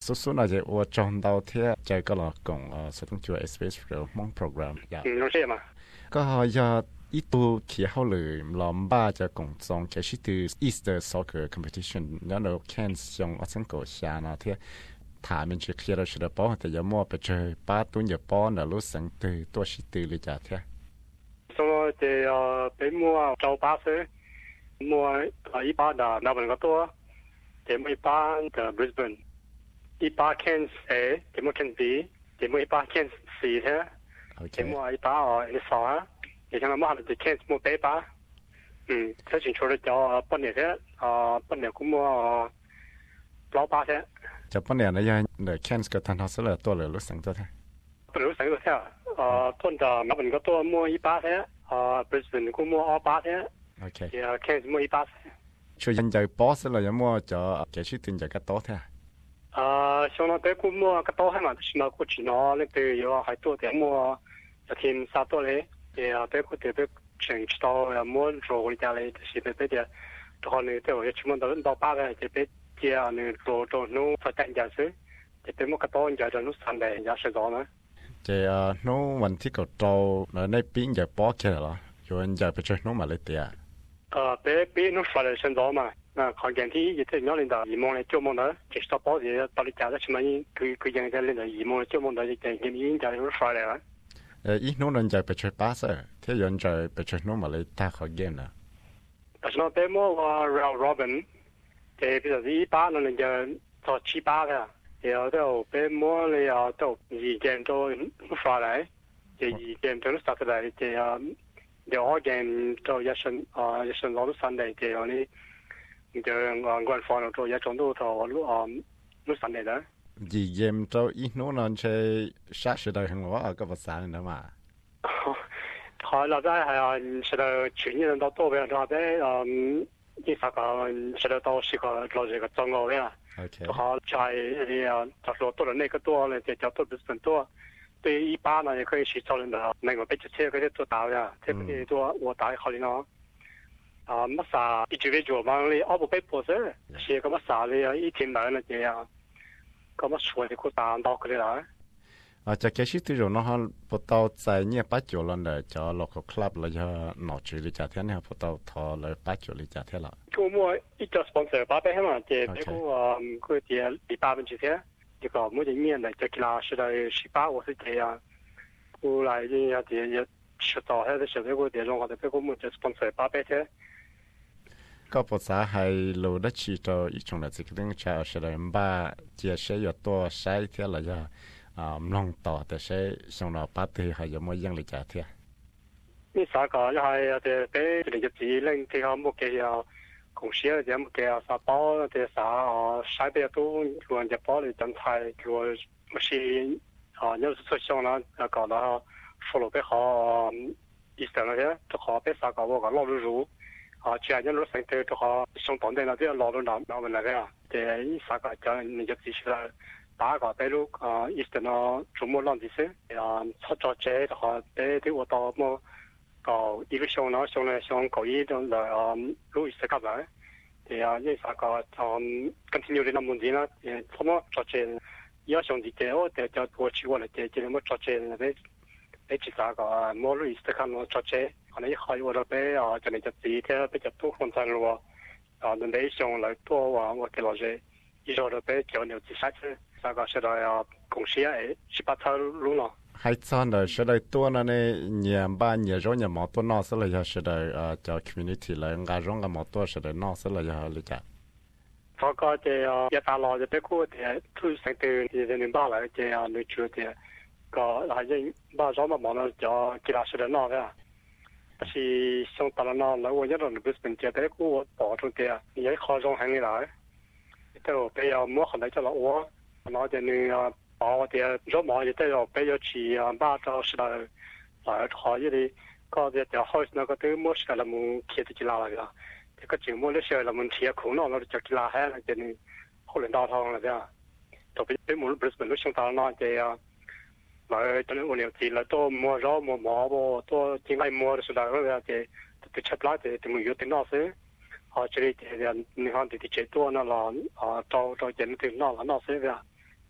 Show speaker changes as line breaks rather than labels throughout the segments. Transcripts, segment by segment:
số nào giờ ở trong đầu thì chơi cái là cùng sẽต้องช่วย space หรือมอง program อย่าง
รู้ใช่ไหม
ก็จะอีตัวที่เขาเลยลำบากจะ共ส่งแค่ชิตัว Easter Soccer Competition แล้วเราแข่งส่งอัศกษานะที่ถามมันจะเคลียร์เราสุดป้อแต่ยังมั่วไปเจอป้าตัวอย่าป้อนแล้วรู้สังตัวชิตัวเลยจ้ะที่
ส่งจะไปมั่วเจ้าป้าซื้อมั่วอีป้าด่านาบันก็ตัวจะมั่วอีป้าเดอะบริสเบนอีป้าแข่งAจะมั่วแข่ง B จะมั่วอีป้าแข่ง C ใช่จะมั่วอีป้าอีสอง也像嘛的看什么白吧，他清楚的叫半年的半年估摸老八的。
จะ半年那样的看个谈他是了多了路省的他。
不如省个啥？碰到那本个多摸一八的，不是估摸200的。
OK。
也看什么100的。
就人家boss了，要么就继续定就个多的。
像那白估摸个多还嘛，是那过去那那个有还多点摸，一天3多嘞。别个特别全知道要么做家里是别的，然后呢，对我也全部都到8个，这边接呢做弄发展家是，这边么个多人家就弄3代人家是做呢。
这弄问题个做那边就包起来了，有人家不去弄嘛来的。
别弄出来先做嘛，看见天一天两领导移梦来做梦的，就是到包子到你家的起码可以人家领导移梦做梦的，就给人家就出来了。
อีโน่นจะไปช่วยป้าซะที่ยันจะไปช่วยโน่มาเลยตาเขาเย็นนะ
แต่ฉันเป็นมั่วเราโรบินแต่เป็นที่ป้านั่นจะต่อชีป้าค่ะเดี๋ยวเดี๋ยวเป็นมั่วเลยอ่ะเดี๋ยวอีเกมตัวฟ้าเลยจะอีเกมตัวนู้นสักเลยจะเดี๋ยวเกมตัวยันเราลุ้นเลยเดี๋ยวนี้เดี๋ยวก่อนฟ้าเราตัวยันตัวตัวลุ้นเลยนะ
ยีเยี่ยมเจ้าอีโน่นใช้ชาติได้หังว่าก็ภาษาเนี่ยมา
好，那在还要是到去年到多边那边你啥个是到是个做这个中国的
，OK，
好在他说多了那个多了，就叫多不是很多。对一般呢也可以去找人的，那个被这车可以做到呀，这个多我打好的呢。没啥，一直为做忙的，不被迫事，是个没啥的，一天来了这样。ก็มาช่วยที่กูตามดอกเลยนะ
จะแค่ชิดที่เราเนาะพอตอนใจเนี่ยป้าจุลันเดอจะล็อกคลับเลยจะหนอจุลิจ่าเท่านี้พอตอนทอเลยป้าจุลิจ่าเท่าละ
กูมัวอีจะสปอนเซอร์ป้าไปให้มาเจ๊ไปกูเดี๋ยว第8เป็นชื่อเท่า这个目前面的这个啦是在18我是这样กู来这样这也吃到还是现在我这种话的被我们这สปอนเซอร์ป้าไปเท่า
ก็ภาษาไทยรู้ได้ชีโตอีกช่วงนั้นสิ่งที่ชาวเฉลิมบ้าเจียใช้ยตัวใช้เท่าไรจะลองต่อแต่ใช้ช่วงนั้นปัตติให้ยมยังเลยจ่าเท่า
นี่สาขาจะให้แต่เป็นจะจีเล่นที่เขาโมเกีย公司จะโมเกียสาป้อแต่สาใช้ไปตู้รวนจะป้อเลยจันไทยรวนไม่ใช่ยังสุดช่วงนั้นก่อนแล้วfollowไปเขาอีสานเลยจะขอไปสาขาว่าก็รอรู้既然人路上头的话，相当的那这劳动那问那个啊，这一啥个叫你就必须了，大个带路一直呢周末浪的些，出咗这的话，对我到么搞一个乡呢，乡呢乡搞一种来路一直干来，对呀，你啥个continue的那问题呢，什么做这，要兄弟这我得叫过去我来这么做这那边，其他个么路一直看我做这。可能还有我被就你就自天被就多控制了那内向来多我给老师一说都被叫牛自杀去那个现在公司18条路了
还真的是在多那呢年吧年中年毛多闹死了也是在叫 community 来俺中个毛多是在闹死了也理解
这个这一大老就被过的突然的人把来这样你觉得个还是把什么忙了叫其他事的闹的是像大人那我一路不是本接待过保住的，也好容易来，都不要摸好来叫了我，那点呢把我的肉毛也都要不要去把着是了，好一点，搞的就好那个都摸是了，我们开的起来了个，这个节目的时候我们贴空了，那就起来还了，就呢后来大堂了的，都被我们不是本路像大人那这样。来，等我了解了，多摸肉摸毛不，多进来摸的是那个的，都吃不来的，怎么有点那些，这里的你看的这多那了，找人的那了那些的，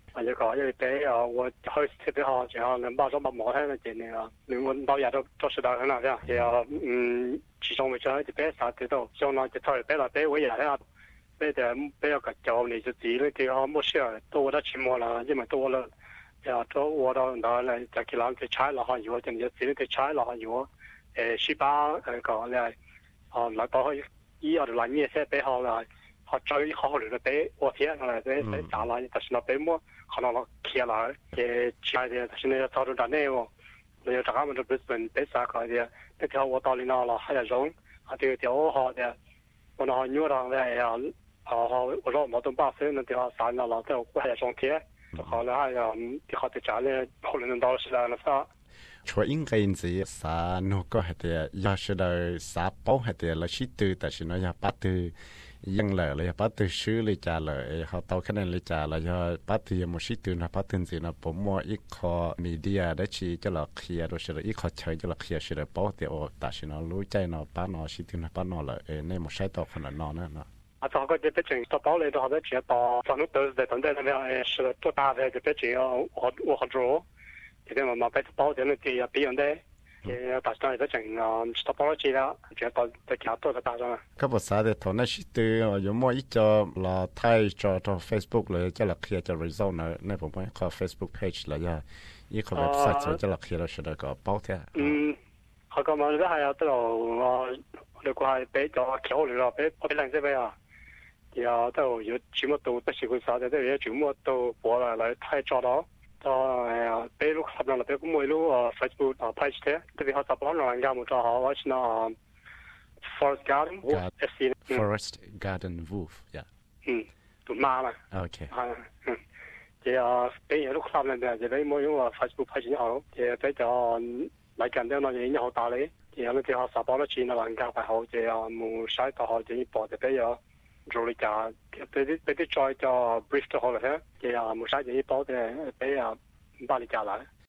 就講因為俾我開始俾學，然後能把咗乜冇聽嘅嘢嚟啊，連我到日都識到很啦，然後始終會將啲俾啥啲都，將來就退俾來俾我嘢啦，俾就俾個就你就自己嘅學冇事啊，多得錢冇啦，因為多了，然後都我到那嚟就佢諗佢踩落去，如果就自己佢踩落去，如果書包講咧，來幫佢依我哋諗嘢先俾學啦。họ chơi họ được bé ô thế là bé trả lại tại sao bé mua họ nó kia lại cái chơi thì tại sao tao được đàn em rồi trả mình được Brisbane bé sao cái gì cái theo tôi tao lên là hay là giống họ thì theo họ thì họ nhớ rằng là họ rồi mà tụi ba sẽ nên thì họ sáng là theo hay là giống thế họ là hay là thì họ thì trả lại họ lên đó là sao
chúa in cái gì sa nó có hệ thì giờ sẽ đời sa bảo hệ thì là chỉ từ tại sao nó giờ bắt từยังเลยเลยปัตตชื่อเลยจ่าเลยเขาโตขนาดเลยจ่าเลยปัตตยังไม่ชิตุนะปัตตสินะผมว่าอีกข้อมีเดียได้ชี้จะหลอกเคลียร์โดยเฉพาะอีกข้อเชยจะหลอกเคลียร์เฉยๆป้อแต่โอ้แต่ฉันรู้ใจเนาะป้าเนาะชิตุนะป้าเนาะเลยในไม่ใช่ต่อขนาดนั้นนะ
就個就畢竟到堡嚟到好多錢到，上頭都是在等待那邊是多大的就畢竟我好做，這邊嘛被包的那啲也別樣的。大家都整到包機啦，就到在家多的大上。
ก็ภาษาเด็กตอนนั้นชิตุอยู่มั่วอีจอเราไทยจอ Facebook เลยจะหลักเคลียร์จะ result ในผมว่าเขา Facebook page เลยอีเขาเว็บไซต์จะหลักเคลียร์เราจะได้ก็包เท่า
เขาก็มาได้係啊，得咯，你個係俾咗橋嚟咯，俾我俾兩隻俾啊，然後都要全部都不是佢啥嘅，都要全部都播嚟睇咗咯。俾ลูกสับเราไปก็ไม่รู้Facebook page เท่แต่พี่เขาสับเรางานมุจเขาว่าชนะ Forest Garden
Forest Garden Wolf
ตัวมาละ
โอเค
จะ俾ลูกสับเราเนี่ยจะไปไม่รู้Facebook page เขาจะไปจะรายการเดียวนั่นยังเขาตาเลยจะนั่นที่เขาสับเราจีนเรางานไปเขาจะมูใช้ต่อเขาจะปอจะไป做你家，俾啲再就 brief 咗好啦，嘅冇嘥嘢包嘅，俾把你家來。